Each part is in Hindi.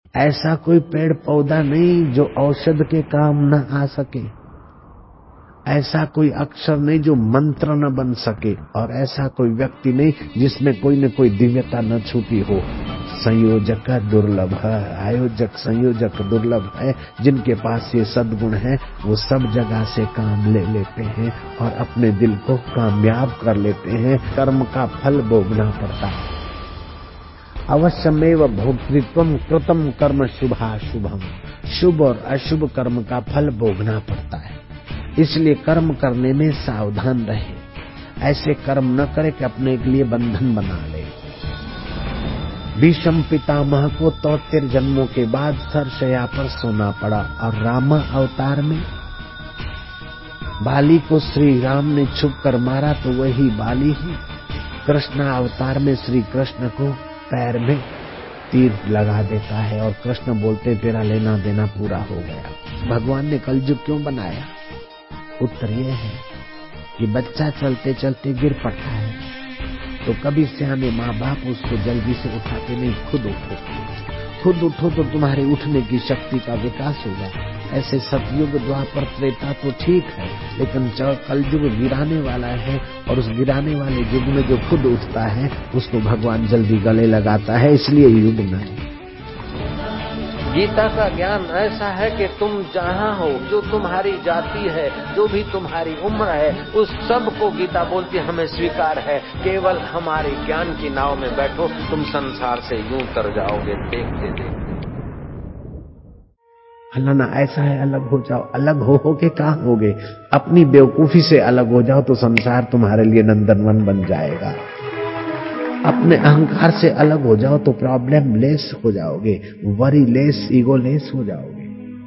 ऐसा कोई पेड़ पौधा नहीं जो औषध के काम न आ सके, ऐसा कोई अक्षर नहीं जो मंत्र न बन सके, और ऐसा कोई व्यक्ति नहीं जिसमें कोई न कोई दिव्यता न छुपी हो। संयोजक दुर्लभ है, आयोजक संयोजक दुर्लभ है। जिनके पास ये सद्गुण है वो सब जगह से काम ले लेते हैं और अपने दिल को कामयाब कर लेते हैं। कर्म का फल भोगना पड़ता है। अवश्यमेव भोक्तृत्वम कृतम कर्म शुभाशुभम, शुभ और अशुभ कर्म का फल भोगना पड़ता है। इसलिए कर्म करने में सावधान रहे, ऐसे कर्म न करे कि अपने के लिए बंधन बना ले। भीष्म पितामह को 73 जन्मों के बाद सरशया पर सोना पड़ा और राम अवतार में बाली को श्री राम ने छुप कर मारा तो वही बाली ही कृष्ण अवतार में श्री कृष्ण को पैर में तीर लगा देता है और कृष्ण बोलते तेरा लेना देना पूरा हो गया। भगवान ने कलयुग क्यों बनाया? उत्तर यह है कि बच्चा चलते चलते गिर पड़ता है तो कभी सियाने माँ बाप उसको जल्दी से उठाते नहीं, खुद उठो, खुद उठो तो तुम्हारे उठने की शक्ति का विकास होगा। ऐसे सतयुग द्वापर त्रेता तो ठीक है, लेकिन कलयुग गिराने वाला है और उस गिराने वाले युग में जो खुद उठता है उसको भगवान जल्दी गले लगाता है। इसलिए युग न है। गीता का ज्ञान ऐसा है कि तुम जहाँ हो, जो तुम्हारी जाति है, जो भी तुम्हारी उम्र है, उस सब को गीता बोलती हमें स्वीकार है। केवल हमारे ज्ञान की नाव में बैठो, तुम संसार से यूं तर जाओगे देखते देखते। फलाना ऐसा है, अलग हो जाओ। अलग हो के कहाँ होगे? अपनी बेवकूफी से अलग हो जाओ तो संसार तुम्हारे लिए नंदनवन बन जाएगा। अपने अहंकार से अलग हो जाओ तो प्रॉब्लम लेस हो जाओगे, वरी लेस, ईगो लेस हो जाओगे।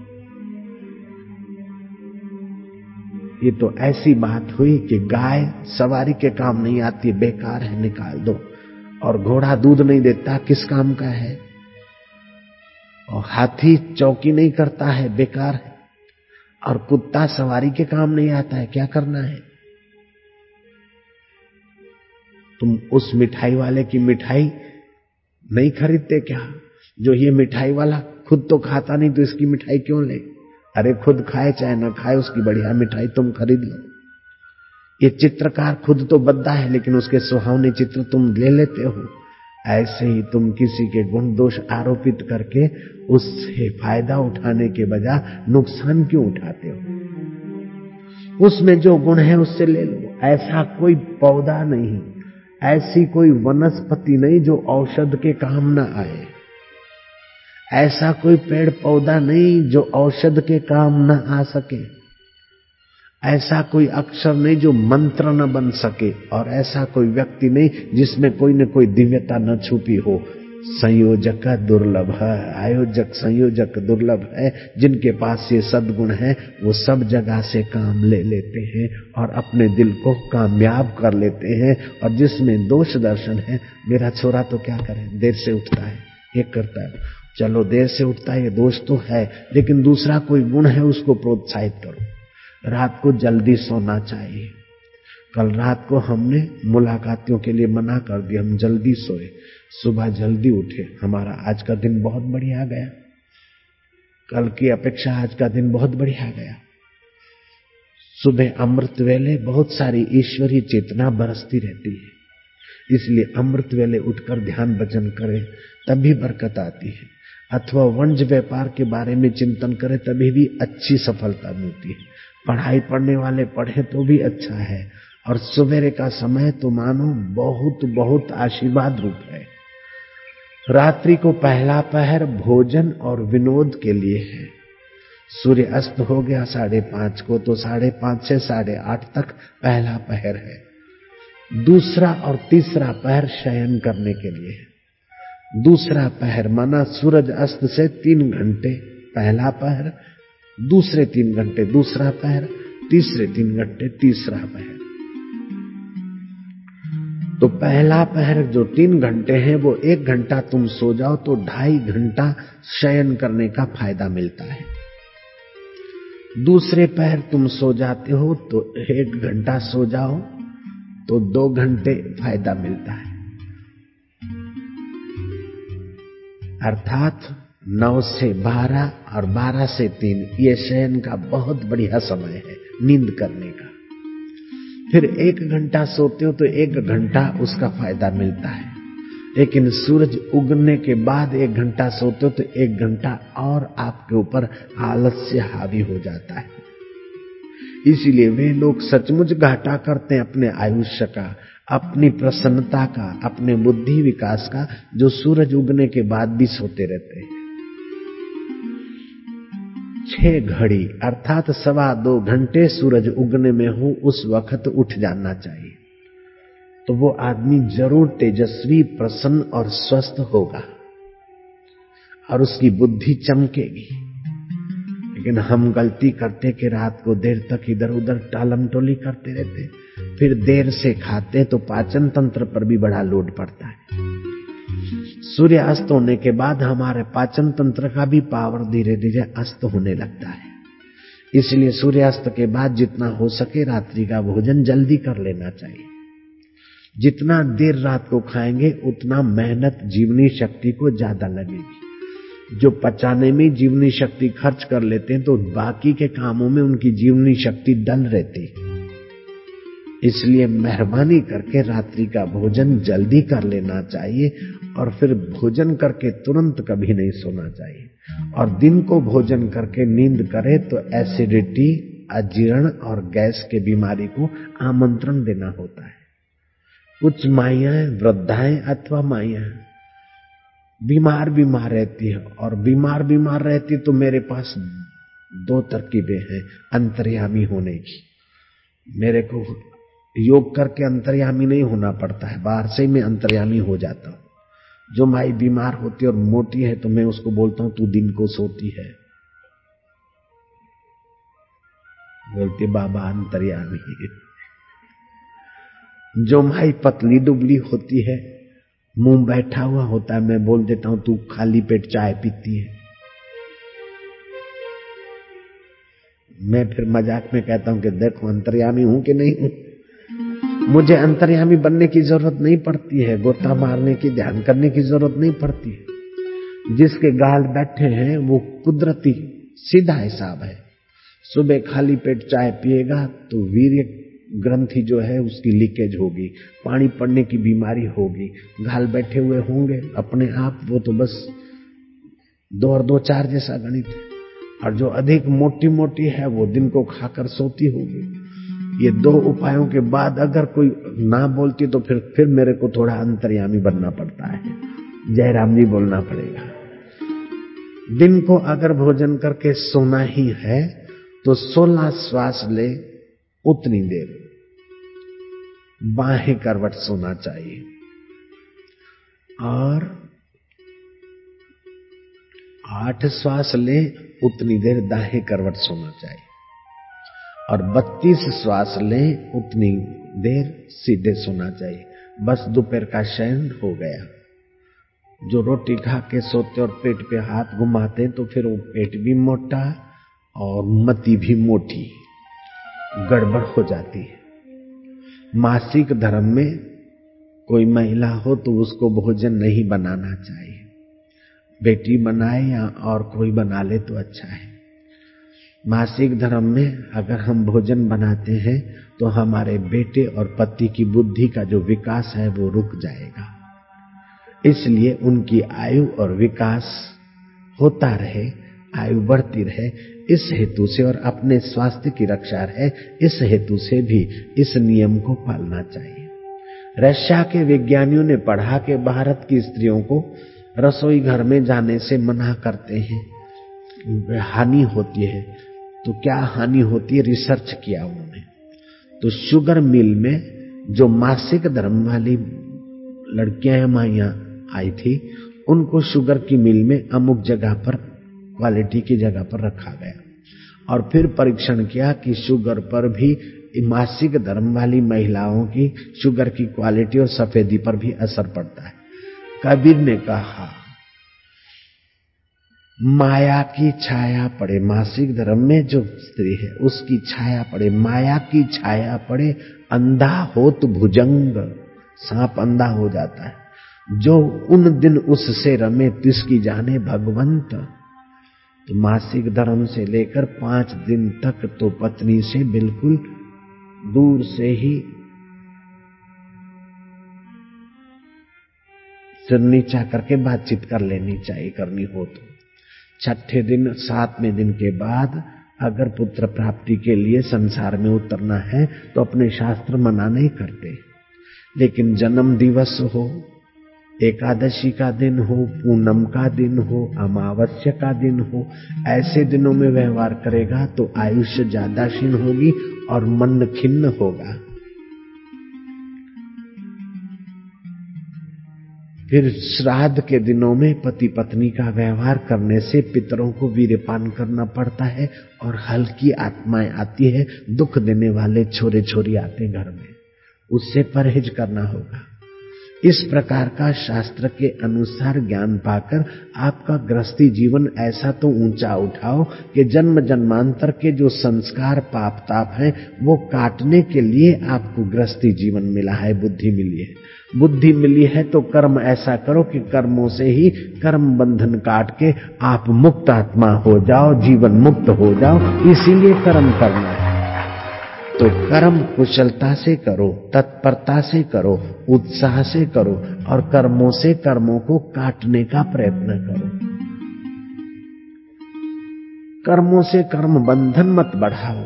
ये तो ऐसी बात हुई कि गाय सवारी के काम नहीं आती, बेकार है, निकाल दो। और घोड़ा दूध नहीं देता, किस काम का है? और हाथी चौकी नहीं करता है, बेकार है। और कुत्ता सवारी के काम नहीं आता है, क्या करना है? तुम उस मिठाई वाले की मिठाई नहीं खरीदते क्या? जो ये मिठाई वाला खुद तो खाता नहीं तो इसकी मिठाई क्यों ले? अरे खुद खाए चाहे ना खाए, उसकी बढ़िया मिठाई तुम खरीद लो। ये चित्रकार खुद तो बद्दा है लेकिन उसके सुहावने चित्र तुम ले लेते हो। ऐसे ही तुम किसी के गुण दोष आरोपित करके उससे फायदा उठाने के बजाय नुकसान क्यों उठाते हो? उसमें जो गुण है उससे ले लो। ऐसा कोई पौधा नहीं, ऐसी कोई वनस्पति नहीं जो औषध के काम न आए, ऐसा कोई पेड़ पौधा नहीं जो औषध के काम न आ सके, ऐसा कोई अक्षर नहीं जो मंत्र न बन सके, और ऐसा कोई व्यक्ति नहीं जिसमें कोई न कोई दिव्यता न छुपी हो। संयोजक दुर्लभ है, आयोजक संयोजक दुर्लभ है। जिनके पास ये सद्गुण है वो सब जगह से काम ले लेते हैं और अपने दिल को कामयाब कर लेते हैं। और जिसमें दोष दर्शन है, मेरा छोरा तो क्या करे, देर से उठता है, ये करता है, चलो देर से उठता है, ये दोष तो है, लेकिन दूसरा कोई गुण है उसको प्रोत्साहित करो। रात को जल्दी सोना चाहिए। कल रात को हमने मुलाकातियों के लिए मना कर दिया, हम जल्दी सोए, सुबह जल्दी उठे, हमारा आज का दिन बहुत बढ़िया गया। कल की अपेक्षा आज का दिन बहुत बढ़िया गया। सुबह अमृत वेले बहुत सारी ईश्वरीय चेतना बरसती रहती है, इसलिए अमृत वेले उठकर ध्यान भजन करें तभी बरकत आती है। अथवा वंज व्यापार के बारे में चिंतन करें तभी भी अच्छी सफलता मिलती है। पढ़ाई पढ़ने वाले पढ़े तो भी अच्छा है। और सवेरे का समय तो मानो बहुत बहुत आशीर्वाद रूप है। रात्रि को पहला पहर भोजन और विनोद के लिए है। सूर्य अस्त हो गया 5:30 को, तो 5:30 से 8:30 तक पहला पहर है। दूसरा और तीसरा पहर शयन करने के लिए है। दूसरा पहर माना सूरज अस्त से 3 घंटे पहला पहर, दूसरे 3 घंटे दूसरा पहर, तीसरे 3 घंटे तीसरा पहर। तो पहला पहर जो 3 घंटे हैं वो 1 घंटा तुम सो जाओ तो 2.5 घंटा शयन करने का फायदा मिलता है। दूसरे पहर तुम सो जाते हो तो 1 घंटा सो जाओ तो 2 घंटे फायदा मिलता है। अर्थात 9 से 12 और 12 से 3 ये शयन का बहुत बढ़िया समय है नींद करने का। फिर 1 घंटा सोते हो तो 1 घंटा उसका फायदा मिलता है, लेकिन सूरज उगने के बाद 1 घंटा सोते हो तो 1 घंटा और आपके ऊपर आलस्य हावी हो जाता है। इसीलिए वे लोग सचमुच घाटा करते हैं अपने आयुष्य का, अपनी प्रसन्नता का, अपने बुद्धि विकास का, जो सूरज उगने के बाद भी सोते रहते हैं। 6 घड़ी अर्थात 2.25 घंटे सूरज उगने में हो उस वक्त उठ जाना चाहिए, तो वो आदमी जरूर तेजस्वी, प्रसन्न और स्वस्थ होगा और उसकी बुद्धि चमकेगी। लेकिन हम गलती करते कि रात को देर तक इधर उधर टालम टोली करते रहते, फिर देर से खाते तो पाचन तंत्र पर भी बड़ा लोड पड़ता है। सूर्य अस्त होने के बाद हमारे पाचन तंत्र का भी पावर धीरे धीरे अस्त होने लगता है। इसलिए सूर्यास्त के बाद जितना हो सके रात्रि का भोजन जल्दी कर लेना चाहिए। जितना देर रात को खाएंगे उतना मेहनत जीवनी शक्ति को ज्यादा लगेगी। जो पचाने में जीवनी शक्ति खर्च कर लेते हैं तो बाकी के कामों में उनकी जीवनी शक्ति डल रहती है। इसलिए मेहरबानी करके रात्रि का भोजन जल्दी कर लेना चाहिए और फिर भोजन करके तुरंत कभी नहीं सोना चाहिए। और दिन को भोजन करके नींद करे तो एसिडिटी, अजीर्ण और गैस के बीमारी को आमंत्रण देना होता है। कुछ माइयां, वृद्धाएं अथवा माइयां बीमार रहती है और बीमार रहती तो मेरे पास 2 तरकीबें हैं अंतर्यामी होने की। मेरे को योग करके अंतर्यामी नहीं होना पड़ता है, बाहर से ही मैं अंतर्यामी हो जाता हूं। जो माई बीमार होती है और मोटी है तो मैं उसको बोलता हूं तू दिन को सोती है, बोलती बाबा अंतर्यामी। जो माई पतली दुबली होती है, मुंह बैठा हुआ होता है, मैं बोल देता हूं तू खाली पेट चाय पीती है। मैं फिर मजाक में कहता हूं कि देखो अंतर्यामी हूं कि नहीं हूं। मुझे अंतर्यामी बनने की जरूरत नहीं पड़ती है, गोता मारने की, ध्यान करने की जरूरत नहीं पड़ती है। जिसके गाल बैठे हैं वो कुदरती सीधा हिसाब है। सुबह खाली पेट चाय पिएगा तो वीर्य ग्रंथि जो है उसकी लीकेज होगी, पानी पड़ने की बीमारी होगी, गाल बैठे हुए होंगे अपने आप, वो तो बस 2 और 2 4 जैसा गणित है। और जो अधिक मोटी है वो दिन को खाकर सोती होगी। ये 2 उपायों के बाद अगर कोई ना बोलती तो फिर मेरे को थोड़ा अंतर्यामी बनना पड़ता है, जयराम जी बोलना पड़ेगा। दिन को अगर भोजन करके सोना ही है तो 16 श्वास ले उतनी देर बाहें करवट सोना चाहिए और 8 श्वास ले उतनी देर दाहिने करवट सोना चाहिए और 32 श्वास ले उतनी देर सीधे सोना चाहिए। बस दोपहर का शयन हो गया। जो रोटी खा के सोते और पेट पे हाथ घुमाते तो फिर वो पेट भी मोटा और मति भी मोटी, गड़बड़ हो जाती है। मासिक धर्म में कोई महिला हो तो उसको भोजन नहीं बनाना चाहिए, बेटी बनाए या और कोई बना ले तो अच्छा है। मासिक धर्म में अगर हम भोजन बनाते हैं तो हमारे बेटे और पति की बुद्धि का जो विकास है वो रुक जाएगा। इसलिए उनकी आयु और विकास होता रहे, आयु बढ़ती रहे, इस हेतु से और अपने स्वास्थ्य की रक्षा रहे, इस हेतु से भी इस नियम को पालना चाहिए। रशिया के विज्ञानियों ने पढ़ा कि भारत की स्त्रियों को रसोई घर में जाने से मना करते हैं, हानि होती है। तो क्या हानि होती है, रिसर्च किया उन्होंने। तो शुगर मिल में जो मासिक धर्म वाली लड़कियां या माइयां आई थी, उनको शुगर की मिल में अमुक जगह पर, क्वालिटी की जगह पर रखा गया और फिर परीक्षण किया कि शुगर पर भी, मासिक धर्म वाली महिलाओं की शुगर की क्वालिटी और सफेदी पर भी असर पड़ता है। कबीर ने कहा माया की छाया पड़े, मासिक धर्म में जो स्त्री है उसकी छाया पड़े, माया की छाया पड़े, अंधा हो तो भुजंग, सांप अंधा हो जाता है जो उन दिन उससे रमे तिसकी जाने भगवंत। तो मासिक धर्म से लेकर 5 दिन तक तो पत्नी से बिल्कुल दूर से ही सिर नीचा करके बातचीत कर लेनी चाहिए, करनी हो तो। 6ठे दिन 7वें दिन के बाद अगर पुत्र प्राप्ति के लिए संसार में उतरना है तो अपने शास्त्र मना नहीं करते, लेकिन जन्म दिवस हो, एकादशी का दिन हो, पूनम का दिन हो, अमावस्या का दिन हो, ऐसे दिनों में व्यवहार करेगा तो आयुष्य ज्यादा क्षीण होगी और मन खिन्न होगा। फिर श्राद्ध के दिनों में पति पत्नी का व्यवहार करने से पितरों को वीर्यपान करना पड़ता है और हल्की आत्माएं आती है, दुख देने वाले छोरे छोरी आते घर में, उससे परहेज करना होगा। इस प्रकार का शास्त्र के अनुसार ज्ञान पाकर आपका गृहस्थी जीवन ऐसा तो ऊंचा उठाओ कि जन्म जन्मांतर के जो संस्कार पाप ताप हैं वो काटने के लिए आपको गृहस्थी जीवन मिला है, बुद्धि मिली है। बुद्धि मिली है तो कर्म ऐसा करो कि कर्मों से ही कर्म बंधन काट के आप मुक्त आत्मा हो जाओ, जीवन मुक्त हो जाओ, इसीलिए कर्म करना है। तो कर्म कुशलता से करो, तत्परता से करो, उत्साह से करो और कर्मों से कर्मों को काटने का प्रयत्न करो। कर्मों से कर्म बंधन मत बढ़ाओ।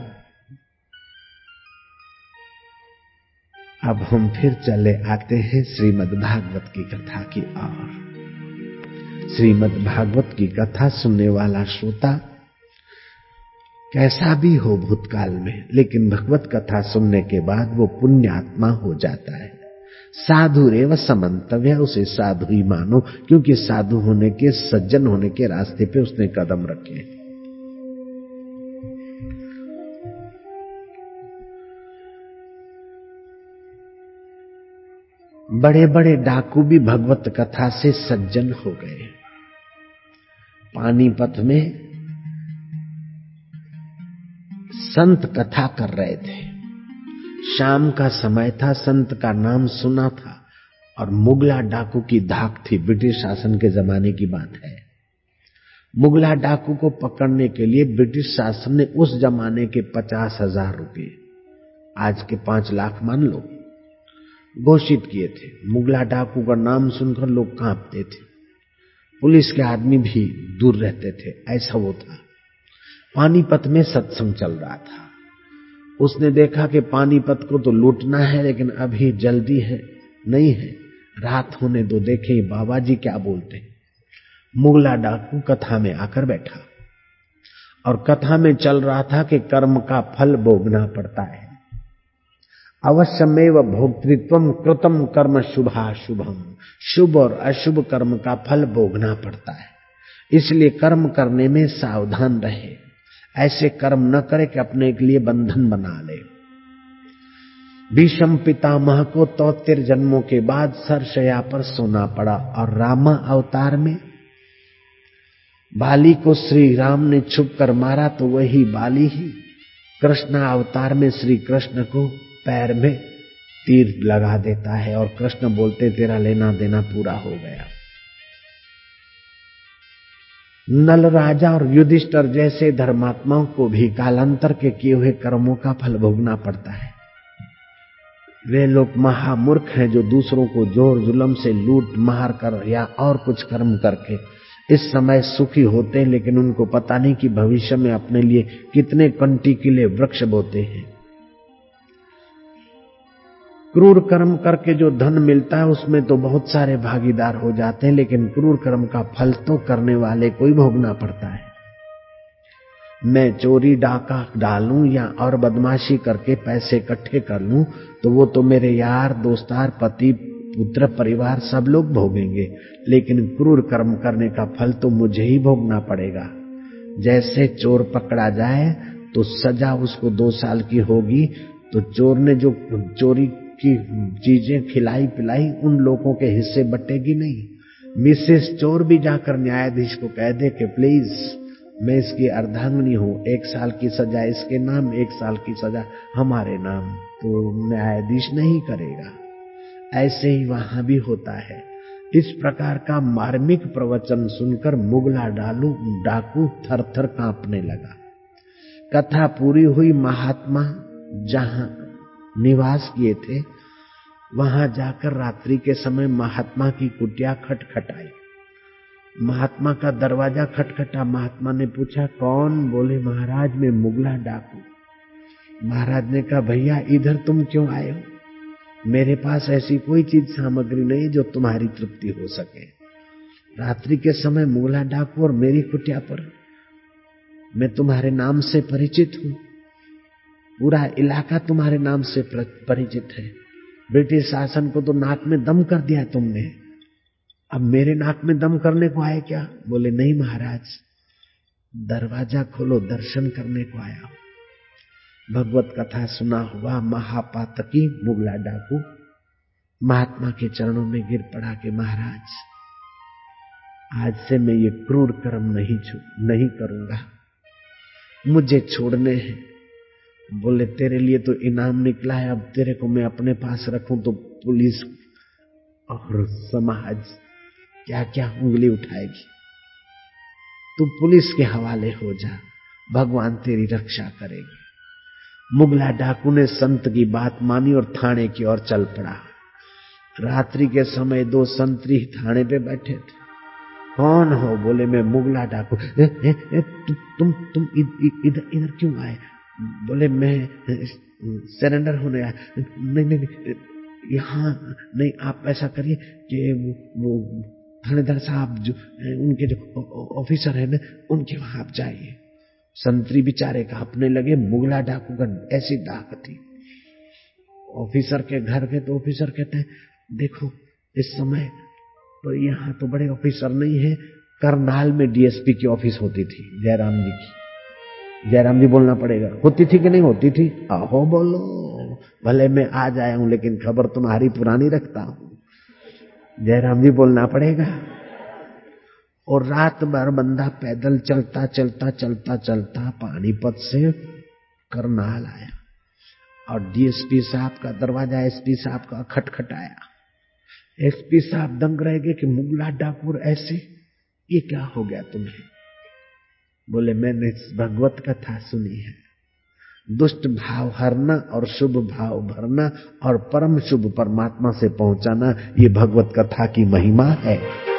अब हम फिर चले आते हैं श्रीमद् भागवत की कथा की ओर। श्रीमद् भागवत की कथा सुनने वाला श्रोता कैसा भी हो भूतकाल में, लेकिन भगवत कथा सुनने के बाद वो पुण्यात्मा हो जाता है। साधु रेव समंतव्य, उसे साधु ही मानो, क्योंकि साधु होने के, सज्जन होने के रास्ते पे उसने कदम रखे। बड़े बड़े डाकू भी भगवत कथा से सज्जन हो गए। पानीपत में संत कथा कर रहे थे, शाम का समय था, संत का नाम सुना था और मुगला डाकू की धाक थी। ब्रिटिश शासन के जमाने की बात है। मुगला डाकू को पकड़ने के लिए ब्रिटिश शासन ने उस जमाने के 50,000 रुपये, आज के 5 लाख मान लो, घोषित किए थे। मुगला डाकू का नाम सुनकर लोग कांपते थे, पुलिस के आदमी भी दूर रहते थे, ऐसा वो था। पानीपत में सत्संग चल रहा था। उसने देखा कि पानीपत को तो लूटना है, लेकिन अभी जल्दी है नहीं है, रात होने दो, देखे बाबा जी क्या बोलते हैं। मुगला डाकू कथा में आकर बैठा और कथा में चल रहा था कि कर्म का फल भोगना पड़ता है। अवश्यमेव भोक्तृत्वम कृतम कर्म शुभाशुभम, शुभ और अशुभ कर्म का फल भोगना पड़ता है, इसलिए कर्म करने में सावधान रहे। ऐसे कर्म न करे कि अपने के लिए बंधन बना ले। भीष्म पितामह को 73 जन्मों के बाद सरशया पर सोना पड़ा और रामा अवतार में बाली को श्री राम ने छुप कर मारा, तो वही बाली ही कृष्ण अवतार में श्री कृष्ण को पैर में तीर लगा देता है और कृष्ण बोलते तेरा लेना देना पूरा हो गया। नल राजा और युधिष्ठिर जैसे धर्मात्माओं को भी कालांतर के किए हुए कर्मों का फल भोगना पड़ता है। वे लोग महामूर्ख हैं जो दूसरों को जोर जुल्म से लूट मार कर या और कुछ कर्म करके इस समय सुखी होते हैं, लेकिन उनको पता नहीं कि भविष्य में अपने लिए कितने कंटिकीले वृक्ष बोते हैं। क्रूर कर्म करके जो धन मिलता है उसमें तो बहुत सारे भागीदार हो जाते हैं, लेकिन क्रूर कर्म का फल तो करने वाले को ही भोगना पड़ता है। मैं चोरी डाका डालूं या और बदमाशी करके पैसे इकट्ठे कर लूं तो वो तो मेरे यार दोस्तार पति पुत्र परिवार सब लोग भोगेंगे, लेकिन क्रूर कर्म करने का फल तो मुझे ही भोगना पड़ेगा। जैसे चोर पकड़ा जाए तो सजा उसको 2 साल की होगी, तो चोर ने जो चोरी की चीजें खिलाई पिलाई उन लोगों के हिस्से बटेगी नहीं। मिसेस चोर भी जाकर न्यायाधीश को कह दे कि प्लीज मैं इसकी अर्धांगिनी हूं, 1 साल की सजा इसके नाम, 1 साल की सजा हमारे नाम, तो न्यायाधीश नहीं करेगा। ऐसे ही वहां भी होता है। इस प्रकार का मार्मिक प्रवचन सुनकर मुगला डाकू थर थर कांपने लगा। कथा पूरी हुई। महात्मा जहां निवास किए थे वहां जाकर रात्रि के समय महात्मा की कुटिया खटखटाई। महात्मा का दरवाजा खटखटा। महात्मा ने पूछा, कौन? बोले, महाराज मैं मुगला डाकू। महाराज ने कहा, भैया इधर तुम क्यों आए हो? मेरे पास ऐसी कोई चीज सामग्री नहीं जो तुम्हारी तृप्ति हो सके। रात्रि के समय मुगला डाकू और मेरी कुटिया पर, मैं तुम्हारे नाम से परिचित हूं, पूरा इलाका तुम्हारे नाम से परिचित है। ब्रिटिश शासन को तो नाक में दम कर दिया तुमने, अब मेरे नाक में दम करने को आए क्या? बोले, नहीं महाराज, दरवाजा खोलो, दर्शन करने को आया हूं। भगवत कथा सुना हुआ महापातकी मुगला डाकू महात्मा के चरणों में गिर पड़ा कि महाराज, आज से मैं ये क्रूर कर्म नहीं करूंगा, मुझे छोड़ने हैं। बोले, तेरे लिए तो इनाम निकला है, अब तेरे को मैं अपने पास रखूं तो पुलिस और समाज क्या क्या उंगली उठाएगी। तू पुलिस के हवाले हो जा, भगवान तेरी रक्षा करेगी। मुगला डाकू ने संत की बात मानी और थाने की ओर चल पड़ा। रात्रि के समय 2 संतरी थाने पे बैठे थे। कौन हो? बोले, मैं मुगला डाकू। तुम इधर क्यों आए? बोले, मैं सरेंडर होने आया। नहीं, यहाँ नहीं, आप ऐसा करिए कि वो थानेदार साहब जो उनके जो ऑफिसर है ना, उनके वहां आप जाइए। संतरी बेचारे कांपने लगे। मुगला डाकू का ऐसी डाक थी। ऑफिसर के घर के तो ऑफिसर कहते हैं, देखो इस समय तो यहाँ तो बड़े ऑफिसर नहीं है, करनाल में डीएसपी की ऑफिस होती थी जयराम जी की। जयराम जी बोलना पड़ेगा, होती थी कि नहीं होती थी? आहो बोलो। भले मैं आज आया हूं लेकिन खबर तुम्हारी पुरानी रखता हूं। जयराम जी बोलना पड़ेगा। और रात भर बंदा पैदल चलता चलता चलता चलता पानीपत से करनाल आया और डीएसपी साहब का दरवाजा एसपी साहब का खटखटाया। एसपी साहब दंग रह गए कि मुगला डाकू ऐसे, ये क्या हो गया तुम्हें? बोले, मैंने भगवत कथा सुनी है, दुष्ट भाव हरना और शुभ भाव भरना और परम शुभ परमात्मा से पहुंचाना, ये भगवत कथा की महिमा है।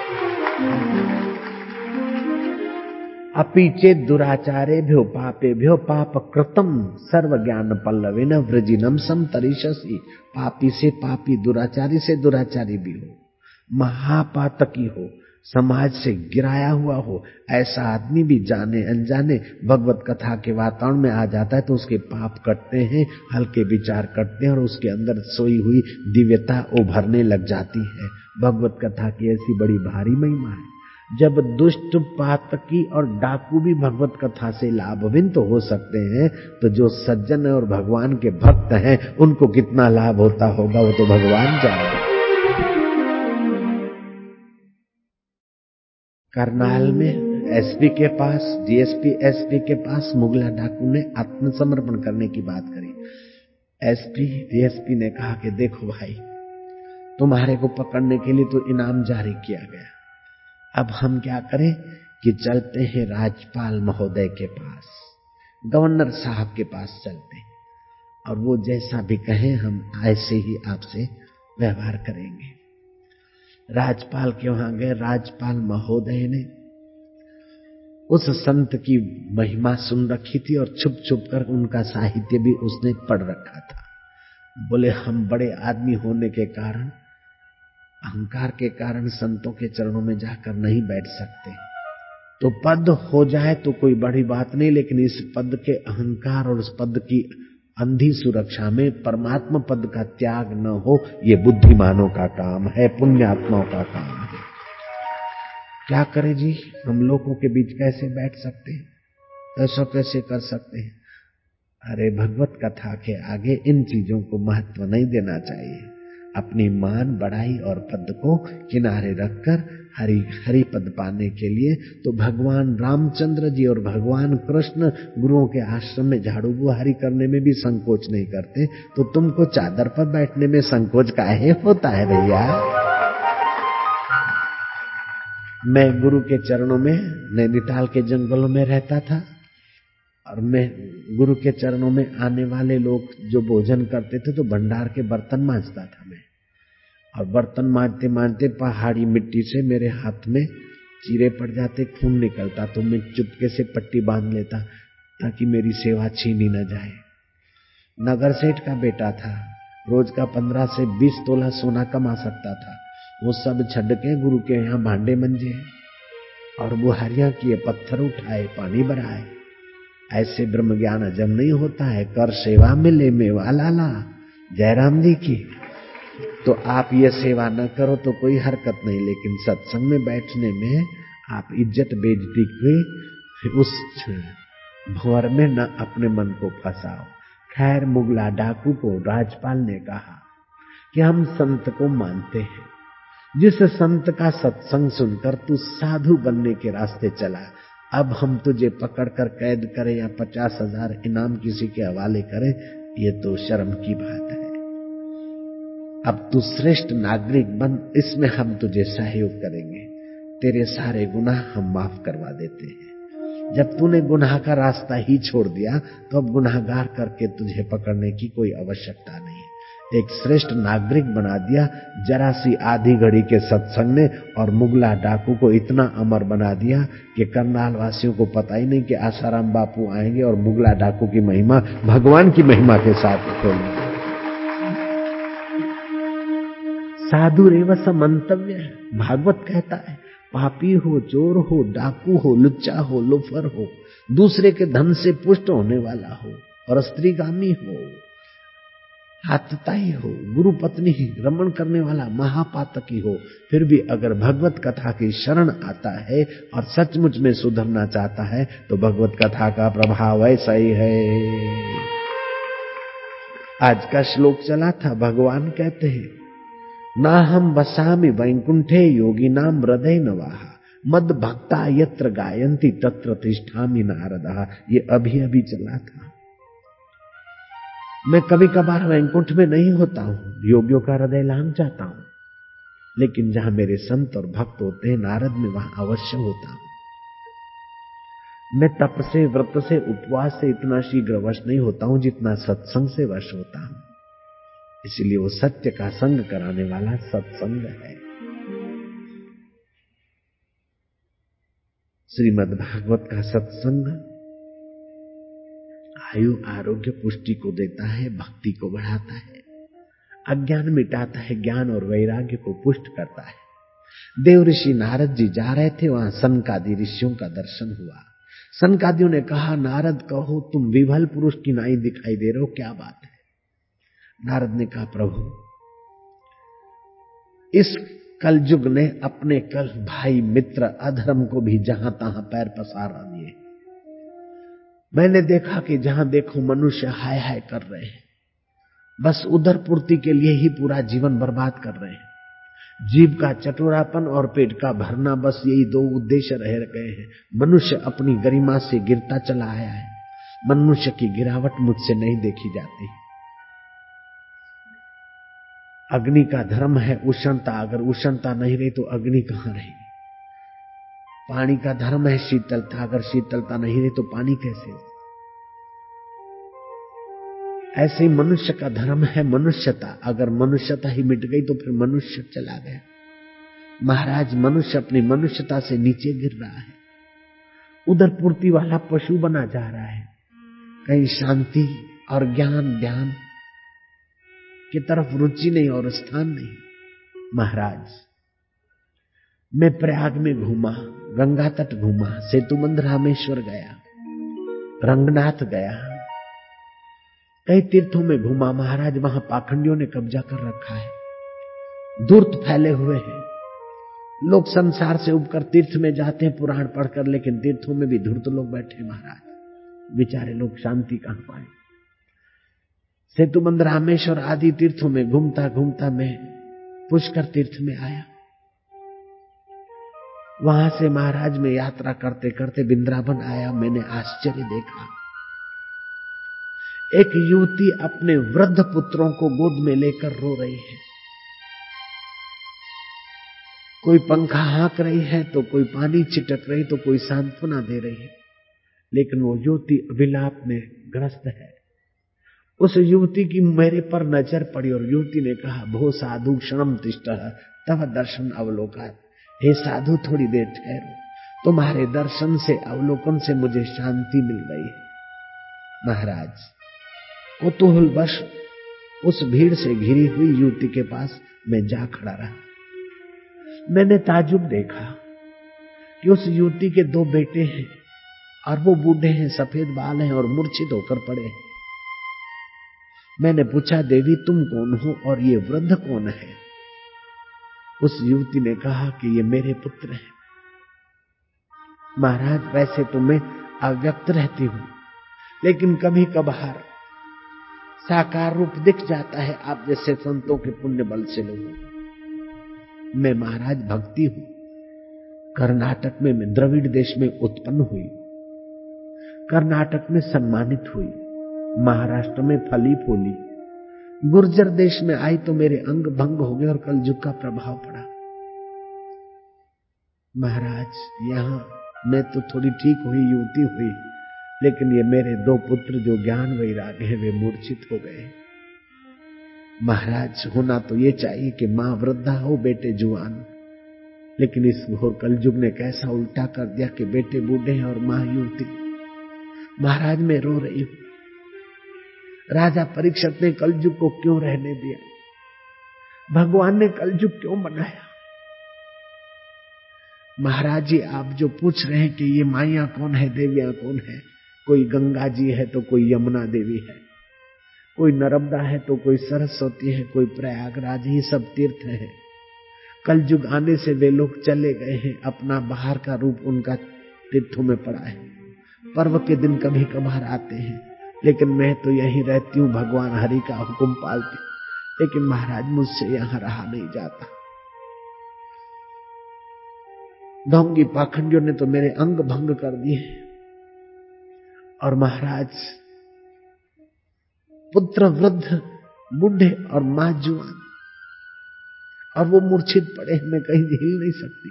अपीचे दुराचारेभ्यो पापेभ्यो पाप कृतम सर्व ज्ञान पल्लविन वृजिनम सम तरिषसि। पापी से पापी, दुराचारी से दुराचारी भी हो, महापातकी हो, समाज से गिराया हुआ हो, ऐसा आदमी भी जाने अनजाने भगवत कथा के वातावरण में आ जाता है तो उसके पाप कटते हैं, हल्के विचार कटते हैं और उसके अंदर सोई हुई दिव्यता उभरने लग जाती है। भगवत कथा की ऐसी बड़ी भारी महिमा है। जब दुष्ट पातकी और डाकू भी भगवत कथा से लाभान्वित हो सकते हैं तो जो सज्जन और भगवान के भक्त हैं उनको कितना लाभ होता होगा वो तो भगवान जाने। करनाल में एसपी के पास, डीएसपी एसपी के पास मुगला डाकू ने आत्मसमर्पण करने की बात करी। एसपी डीएसपी ने कहा कि देखो भाई, तुम्हारे को पकड़ने के लिए तो इनाम जारी किया गया, अब हम क्या करें कि चलते हैं राज्यपाल महोदय के पास, गवर्नर साहब के पास चलते हैं और वो जैसा भी कहें हम ऐसे ही आपसे व्यवहार करेंगे। राज्यपाल के वहां गए। राज्यपाल महोदय ने उस संत की महिमा सुन रखी थी और छुप छुप कर उनका साहित्य भी उसने पढ़ रखा था। बोले, हम बड़े आदमी होने के कारण, अहंकार के कारण संतों के चरणों में जाकर नहीं बैठ सकते, तो पद हो जाए तो कोई बड़ी बात नहीं, लेकिन इस पद के अहंकार और उस पद की अंधी सुरक्षा में परमात्मा पद का त्याग न हो, ये बुद्धिमानों का काम है, पुण्यात्माओं का काम है। क्या करें जी, हम लोगों के बीच कैसे बैठ सकते हैं, ऐसा कैसे कर सकते हैं? अरे भगवत कथा के आगे इन चीजों को महत्व नहीं देना चाहिए। अपनी मान, बड़ाई और पद को किनारे रखकर हरि पद पाने के लिए तो भगवान रामचंद्र जी और भगवान कृष्ण गुरुओं के आश्रम में झाड़ू बुहारी करने में भी संकोच नहीं करते, तो तुमको चादर पर बैठने में संकोच काहे होता है भैया? मैं गुरु के चरणों में नैनीताल के जंगलों में रहता था और मैं गुरु के चरणों में आने वाले लोग जो भोजन करते थे तो भंडार के बर्तन मांजता था मैं। और बर्तन मांजते मांजते पहाड़ी मिट्टी से मेरे हाथ में चीरे पड़ जाते, खून निकलता, तो मैं चुपके से पट्टी बांध लेता ताकि मेरी सेवा छीनी न जाए। नगर सेठ का बेटा था, रोज का 15 से 20 तोला सोना कमा सकता था। वो सब छड़ के गुरु के यहाँ भांडे मंजे और बुहारियां किए, पत्थर उठाए, पानी भराए। ऐसे ब्रह्म ज्ञान हजम नहीं होता है। कर सेवा मिले मेवा लाला, जयराम जी की। तो आप ये सेवा न करो तो कोई हरकत नहीं, लेकिन सत्संग में बैठने में आप इज्जत बेइज्जती के उस भंवर में न अपने मन को फंसाओ। खैर, मुगला डाकू को राजपाल ने कहा कि हम संत को मानते हैं, जिस संत का सत्संग सुनकर तू साधु बनने के रास्ते चला, अब हम तुझे पकड़कर कैद करें या 50,000 इनाम किसी के हवाले करें, ये तो शर्म की बात है। अब तू श्रेष्ठ नागरिक बन, इसमें हम तुझे सहयोग करेंगे। तेरे सारे गुनाह हम माफ करवा देते हैं। जब तूने गुनाह का रास्ता ही छोड़ दिया तो अब गुनाहगार करके तुझे पकड़ने की कोई आवश्यकता नहीं है। एक श्रेष्ठ नागरिक बना दिया जरा सी आधी घड़ी के सत्संग ने, और मुगला डाकू को इतना अमर बना दिया कि करनाल वासियों को पता ही नहीं कि आसाराम बापू आएंगे और मुगला डाकू की महिमा भगवान की महिमा के साथ खोलेंगे। साधु रेवस मंतव्य है। भागवत कहता है, पापी हो, चोर हो, डाकू हो, लुच्चा हो, लोफर हो, दूसरे के धन से पुष्ट होने वाला हो और स्त्रीगामी हो, हाथताई हो, गुरु पत्नी रमण करने वाला महापातकी हो, फिर भी अगर भगवत कथा की शरण आता है और सचमुच में सुधरना चाहता है तो भगवत कथा का प्रभाव ऐसा ही है। आज का श्लोक चला था, भगवान कहते हैं, ना हम वसामि वैकुंठे योगी नाम हृदय नवाहा मद भक्ता यत्र गायन्ति तत्र तिष्ठामि नारदा। ये अभी अभी चला था। मैं कभी कभार वैकुंठ में नहीं होता हूं, योगियों का हृदय लांग जाता हूं, लेकिन जहां मेरे संत और भक्त होते हैं नारद में, वहां अवश्य होता हूं। मैं तप से, व्रत से, उपवास से इतना शीघ्र वश नहीं होता हूं जितना सत्संग से वश होता हूं। इसलिए वो सत्य का संग कराने वाला सत्संग है। श्रीमद् भागवत का सत्संग आयु, आरोग्य, पुष्टि को देता है, भक्ति को बढ़ाता है, अज्ञान मिटाता है, ज्ञान और वैराग्य को पुष्ट करता है। देव ऋषि नारद जी जा रहे थे, वहां सनकादि ऋषियों का दर्शन हुआ। सनकादियों ने कहा, नारद कहो तुम विभल पुरुष की नाई दिखाई दे रहे हो, क्या बात है? नारद ने कहा, प्रभु इस कलयुग ने अपने कल भाई मित्र अधर्म को भी जहां तहां पैर पसार दिए। मैंने देखा कि जहां देखो मनुष्य हाय हाय कर रहे हैं, बस उदर पूर्ति के लिए ही पूरा जीवन बर्बाद कर रहे हैं। जीभ का चटोरापन और पेट का भरना, बस यही दो उद्देश्य रह गए हैं। मनुष्य अपनी गरिमा से गिरता चला आया है। मनुष्य की गिरावट मुझसे नहीं देखी जाती। अग्नि का धर्म है उष्णता, अगर उष्णता नहीं रही तो अग्नि कहां रहेगी? पानी का धर्म है शीतलता, अगर शीतलता नहीं रही तो पानी कैसे? ऐसे ही मनुष्य का धर्म है मनुष्यता, अगर मनुष्यता ही मिट गई तो फिर मनुष्य चला गया। महाराज, मनुष्य अपनी मनुष्यता से नीचे गिर रहा है, उधर पूर्ति वाला पशु बना जा रहा है। कहीं शांति और ज्ञान ध्यान की तरफ रुचि नहीं और स्थान नहीं। महाराज, मैं प्रयाग में घूमा, गंगा तट घूमा, सेतुबंध रामेश्वर गया, रंगनाथ गया, कई तीर्थों में घूमा। महाराज, वहां पाखंडियों ने कब्जा कर रखा है, धूर्त फैले हुए हैं। लोग संसार से उबकर तीर्थ में जाते हैं पुराण पढ़कर, लेकिन तीर्थों में भी धूर्त लोग बैठे। महाराज, बेचारे लोग शांति कहां पाए? सेतुबंध रामेश्वर आदि तीर्थों में घूमता घूमता मैं पुष्कर तीर्थ में आया। वहां से महाराज में यात्रा करते करते वृंदावन आया। मैंने आश्चर्य देखा, एक युवती अपने वृद्ध पुत्रों को गोद में लेकर रो रही है। कोई पंखा हाँक रही है तो कोई पानी छिटक रही, तो कोई सांत्वना दे रही है, लेकिन वो युवती अभिलाप में ग्रस्त है। उस युवती की मेरे पर नजर पड़ी और युवती ने कहा, भो साधु क्षणम तिष्ठः तव दर्शन अवलोकन। हे साधु, थोड़ी देर ठहरो, तुम्हारे दर्शन से, अवलोकन से मुझे शांति मिल गई है। महाराज कुतूहलवश उस भीड़ से घिरी हुई युवती के पास मैं जा खड़ा रहा। मैंने ताजुब देखा कि उस युवती के 2 बेटे हैं और वो बूढ़े हैं, सफेद बाल हैं और मूर्छित होकर पड़े हैं। मैंने पूछा, देवी तुम कौन हो और ये वृद्ध कौन है? उस युवती ने कहा कि ये मेरे पुत्र हैं। महाराज वैसे तो मैं अव्यक्त रहती हूं, लेकिन कभी कभार साकार रूप दिख जाता है आप जैसे संतों के पुण्य बल से लोगों को। मैं महाराज भक्ति हूं। कर्नाटक में मैं द्रविड़ देश में उत्पन्न हुई, कर्नाटक में सम्मानित हुई, महाराष्ट्र में फली फूली, गुर्जर देश में आई तो मेरे अंग भंग हो गए और कलयुग का प्रभाव पड़ा। महाराज यहां मैं तो थोड़ी ठीक हुई, युवती हुई, लेकिन ये मेरे 2 पुत्र जो ज्ञान वैराग्य है वे मूर्छित हो गए। महाराज होना तो ये चाहिए कि मां वृद्धा हो, बेटे जुआन, लेकिन इस घोर कलयुग ने कैसा उल्टा कर दिया कि बेटे बूढ़े हैं और मां युवती। महाराज मैं रो रही हूं, राजा परीक्षित ने कलयुग को क्यों रहने दिया? भगवान ने कलयुग क्यों बनाया? महाराज जी आप जो पूछ रहे हैं कि ये माइयां कौन है, देवियां कौन है, कोई गंगा जी है तो कोई यमुना देवी है, कोई नर्मदा है तो कोई सरस्वती है, कोई प्रयागराज, ही सब तीर्थ है। कलयुग आने से वे लोग चले गए हैं, अपना बाहर का रूप उनका तीर्थों में पड़ा है। पर्व के दिन कभी कभार आते हैं, लेकिन मैं तो यहीं रहती हूँ, भगवान हरि का हुक्म पालती। लेकिन महाराज मुझसे यहां रहा नहीं जाता। ढोंगी पाखंडियों ने तो मेरे अंग भंग कर दिए, और महाराज पुत्र वृद्ध बूढ़े और मां जुआन, और वो मूर्छित पड़े, मैं कहीं हिल नहीं सकती।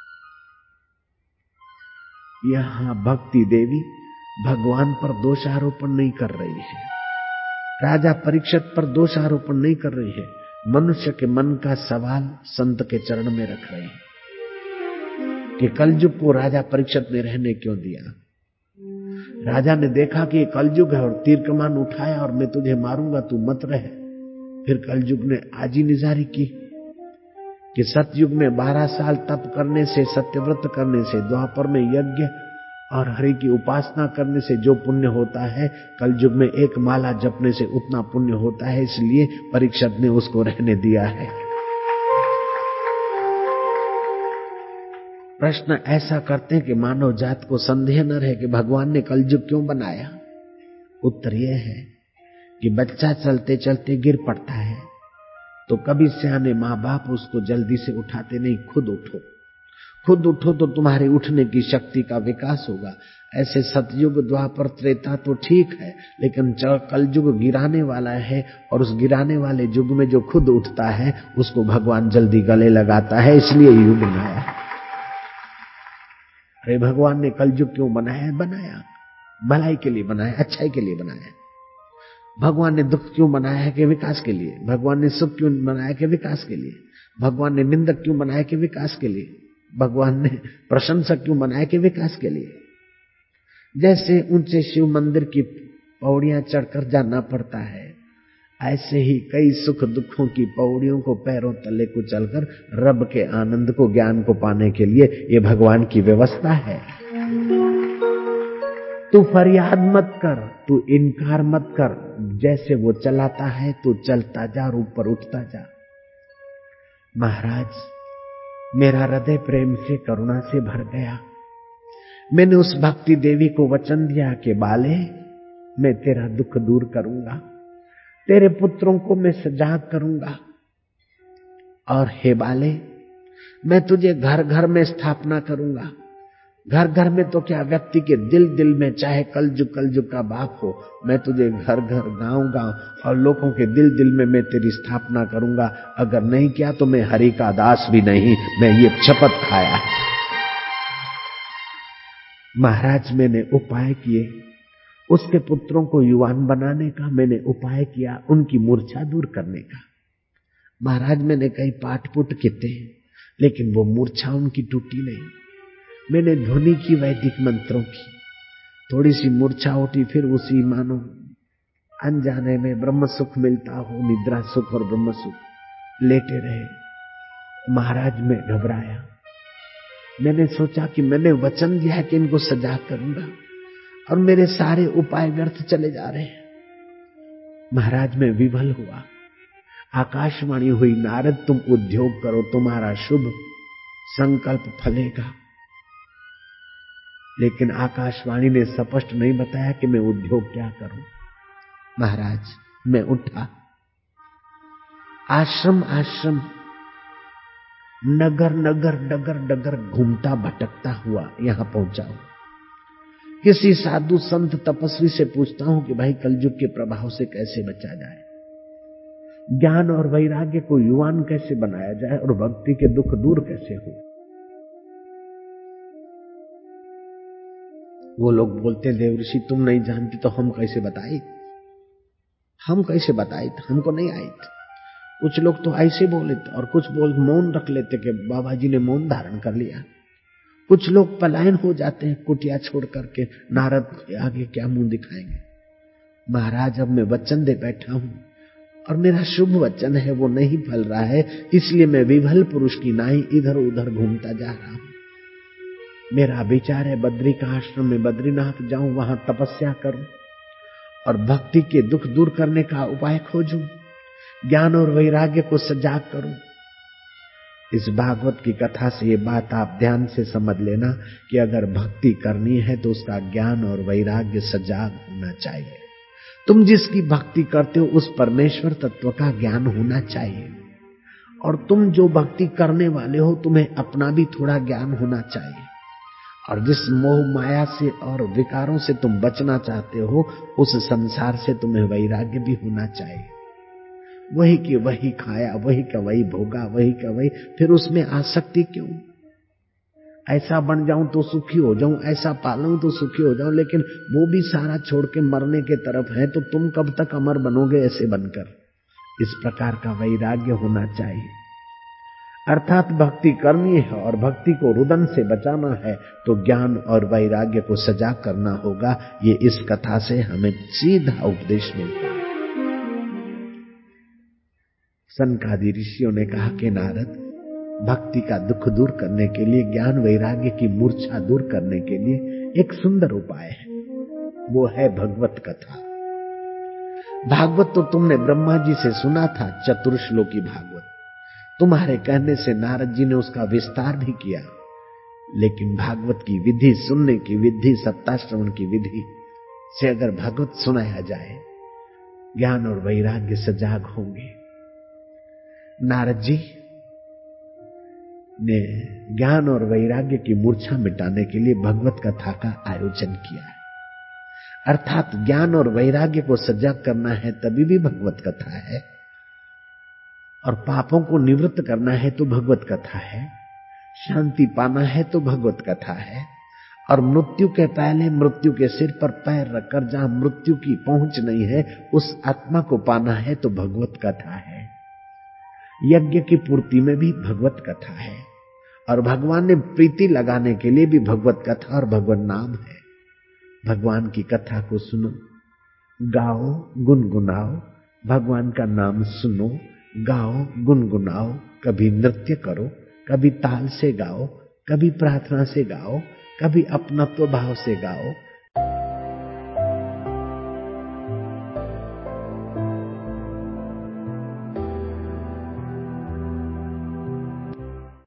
यहां भक्ति देवी भगवान पर दोषारोपण नहीं कर रही है, राजा परीक्षित पर दोषारोपण नहीं कर रही है, मनुष्य के मन का सवाल संत के चरण में रख रही है कि कलयुग को राजा परीक्षित ने रहने क्यों दिया। राजा ने देखा कि ये कलयुग है और तीर कमान उठाया और मैं तुझे मारूंगा, तू मत रह। फिर कलयुग ने आजी निजारी की कि सतयुग में 12 साल तप करने से, सत्यव्रत करने से, द्वापर में यज्ञ और हरि की उपासना करने से जो पुण्य होता है, कलयुग में 1 माला जपने से उतना पुण्य होता है। इसलिए परीक्षित ने उसको रहने दिया है। प्रश्न ऐसा करते हैं कि मानव जात को संदेह न रहे कि भगवान ने कलयुग क्यों बनाया। उत्तर यह है कि बच्चा चलते चलते गिर पड़ता है तो कभी सियाने माँ बाप उसको जल्दी से उठाते नहीं, खुद उठो, खुद उठो तो तुम्हारे उठने की शक्ति का विकास होगा। ऐसे सतयुग द्वापर त्रेता तो ठीक है, लेकिन कलयुग गिराने वाला है, और उस गिराने वाले युग में जो खुद उठता है उसको भगवान जल्दी गले लगाता है, इसलिए युग बनाया है। अरे भगवान ने कलयुग क्यों बनाया? बनाया भलाई के लिए बनाया, अच्छाई के लिए बनाया। भगवान ने दुख क्यों बनाया है? कि विकास के लिए। भगवान ने सुख क्यों बनाया? कि विकास के लिए। भगवान ने निंदक क्यों बनाया? कि विकास के लिए। भगवान ने प्रशंसक क्यों बनाया? कि विकास के लिए। जैसे ऊंचे शिव मंदिर की पौड़ियां चढ़कर जाना पड़ता है, ऐसे ही कई सुख दुखों की पौड़ियों को पैरों तले कुचलकर रब के आनंद को, ज्ञान को पाने के लिए ये भगवान की व्यवस्था है। तू फरियाद मत कर, तू इनकार मत कर, जैसे वो चलाता है तू चलता जा और ऊपर उठता जा। महाराज मेरा हृदय प्रेम से, करुणा से भर गया। मैंने उस भक्ति देवी को वचन दिया कि बाले मैं तेरा दुख दूर करूंगा, तेरे पुत्रों को मैं सजाग करूंगा, और हे बाले मैं तुझे घर घर में स्थापना करूंगा, घर घर में तो क्या, व्यक्ति के दिल दिल में, चाहे कलजुग का बाप हो, मैं तुझे घर घर गांव गांव और लोगों के दिल दिल में मैं तेरी स्थापना करूंगा। अगर नहीं किया तो मैं हरि का दास भी नहीं, मैं ये शपथ खाया है। महाराज मैंने उपाय किए, उसके पुत्रों को युवान बनाने का मैंने उपाय किया, उनकी मूर्छा दूर करने का। महाराज मैंने कई पाठ-पुट किए, लेकिन वो मूर्छा उनकी टूटी नहीं। मैंने ध्वनि की वैदिक मंत्रों की, थोड़ी सी मूर्छा उठी, फिर उसी मानो अनजाने में ब्रह्म सुख मिलता हो, निद्रा सुख और ब्रह्म सुख, लेटे रहे। महाराज में घबराया, मैंने सोचा कि मैंने वचन दिया है कि इनको सजा करूंगा और मेरे सारे उपाय व्यर्थ चले जा रहे हैं। महाराज में विवल हुआ। आकाशवाणी हुई, नारद तुम उद्योग करो, तुम्हारा शुभ संकल्प फलेगा। लेकिन आकाशवाणी ने स्पष्ट नहीं बताया कि मैं उद्योग क्या करूं। महाराज मैं उठा, आश्रम आश्रम, नगर नगर डगर डगर घूमता भटकता हुआ यहां पहुंचा हूं। किसी साधु संत तपस्वी से पूछता हूं कि भाई कलयुग के प्रभाव से कैसे बचा जाए, ज्ञान और वैराग्य को युवान कैसे बनाया जाए और भक्ति के दुख दूर कैसे हो। वो लोग बोलते, देवऋषि तुम नहीं जानती तो हम कैसे बताए, हमको नहीं आई। कुछ लोग तो ऐसे बोले और कुछ बोल मौन रख लेते कि बाबा जी ने मौन धारण कर लिया। कुछ लोग पलायन हो जाते हैं कुटिया छोड़ करके, नारद के आगे क्या मुंह दिखाएंगे। महाराज अब मैं वचन दे बैठा हूं और मेरा शुभ वचन है वो नहीं फल रहा है, इसलिए मैं विभल पुरुष की नाई इधर उधर घूमता जा रहा हूं। मेरा विचार है बद्री का आश्रम में बद्रीनाथ जाऊं, वहां तपस्या करूं और भक्ति के दुख दूर करने का उपाय खोजूं, ज्ञान और वैराग्य को सजाग करूं। इस भागवत की कथा से ये बात आप ध्यान से समझ लेना कि अगर भक्ति करनी है तो उसका ज्ञान और वैराग्य सजाग होना चाहिए। तुम जिसकी भक्ति करते हो उस परमेश्वर तत्व का ज्ञान होना चाहिए, और तुम जो भक्ति करने वाले हो तुम्हें अपना भी थोड़ा ज्ञान होना चाहिए। और जिस मोह माया से और विकारों से तुम बचना चाहते हो उस संसार से तुम्हें वैराग्य भी होना चाहिए। वही की वही खाया, वही का वही भोगा, वही का वही, फिर उसमें आसक्ति क्यों? ऐसा बन जाऊं तो सुखी हो जाऊं, ऐसा पालूं तो सुखी हो जाऊं, लेकिन वो भी सारा छोड़ के मरने के तरफ है तो तुम कब तक अमर बनोगे ऐसे बनकर? इस प्रकार का वैराग्य होना चाहिए। अर्थात भक्ति करनी है और भक्ति को रुदन से बचाना है तो ज्ञान और वैराग्य को सजाग करना होगा। ये इस कथा से हमें सीधा उपदेश मिलता है। सनकादि ऋषियों ने कहा कि नारद, भक्ति का दुख दूर करने के लिए, ज्ञान वैराग्य की मूर्छा दूर करने के लिए एक सुंदर उपाय है, वो है भगवत कथा। भागवत तो तुमने ब्रह्मा जी से सुना था, चतुर्श्लोकी भागवत। तुम्हारे कहने से नारद जी ने उसका विस्तार भी किया, लेकिन भागवत की विधि, सुनने की विधि, सप्ताश्रवण की विधि से अगर भागवत सुनाया जाए, ज्ञान और वैराग्य सजाग होंगे। नारद जी ने ज्ञान और वैराग्य की मूर्छा मिटाने के लिए भगवत कथा का आयोजन किया है। अर्थात ज्ञान और वैराग्य को सजग करना है तभी भी भगवत कथा है, और पापों को निवृत्त करना है तो भगवत कथा है, शांति पाना है तो भगवत कथा है, और मृत्यु के पहले मृत्यु के सिर पर पैर रखकर जहां मृत्यु की पहुंच नहीं है उस आत्मा को पाना है तो भगवत कथा है। यज्ञ की पूर्ति में भी भगवत कथा है, और भगवान ने प्रीति लगाने के लिए भी भगवत कथा और भगवान नाम है। भगवान की कथा को सुनो, गाओ, गुनगुनाओ, भगवान का नाम सुनो, गाओ, गुनगुनाओ, कभी नृत्य करो, कभी ताल से गाओ, कभी प्रार्थना से गाओ, कभी अपनत्व भाव से गाओ,